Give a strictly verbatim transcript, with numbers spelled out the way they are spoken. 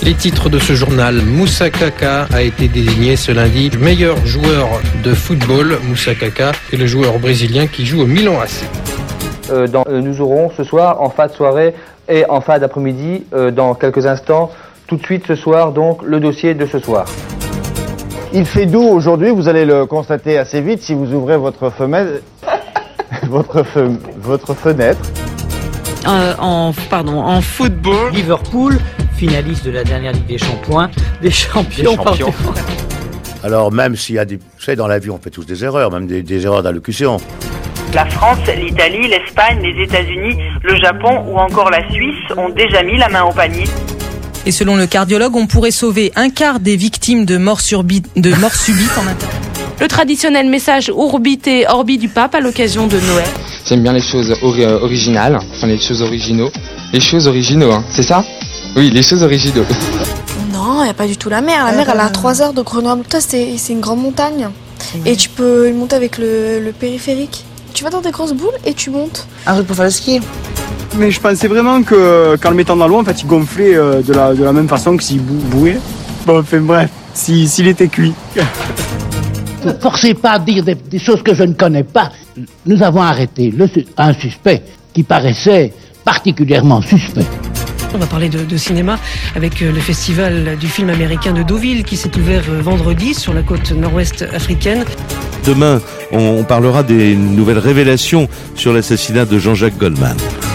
Les titres de ce journal. Moussa Kaka a été désigné ce lundi meilleur joueur de football. Moussa Kaka est le joueur brésilien qui joue au Milan A C. Euh, dans, euh, nous aurons ce soir, en fin de soirée et en fin d'après-midi, euh, dans quelques instants, tout de suite ce soir, donc le dossier de ce soir. Il fait doux aujourd'hui, vous allez le constater assez vite si vous ouvrez votre fenêtre. votre, fe... votre fenêtre. Euh, en, pardon, en football. Liverpool, finaliste de la dernière Ligue des Champions, des champions. Des champions. Alors même s'il y a des... Vous savez, dans la vie, on fait tous des erreurs, même des, des erreurs d'allocution. La France, l'Italie, l'Espagne, les États-Unis, le Japon ou encore la Suisse ont déjà mis la main au panier. Et selon le cardiologue, on pourrait sauver un quart des victimes de morts subites de mort subite en interne. Le traditionnel message Urbi et Orbi du pape à l'occasion de Noël. J'aime bien les choses ori- originales, enfin les choses originaux. Les choses originaux, hein, c'est ça ? Oui, les choses originaux. Non, il n'y a pas du tout la mer. La mer, elle est à trois heures de Grenoble. Toi, c'est, c'est une grande montagne. Et tu peux y monter avec le, le périphérique. Tu vas dans des grosses boules et tu montes. Un truc pour faire le ski. Mais je pensais vraiment que qu'en le mettant dans l'eau, en fait, il gonflait euh, de, la, de la même façon que s'il bou- bouait. Bon, enfin bref, si, s'il était cuit. Ne forcez pas à dire des, des choses que je ne connais pas. Nous avons arrêté le, un suspect qui paraissait particulièrement suspect. On va parler de, de cinéma avec le festival du film américain de Deauville qui s'est ouvert vendredi sur la côte nord-ouest africaine. Demain, on parlera des nouvelles révélations sur l'assassinat de Jean-Jacques Goldman.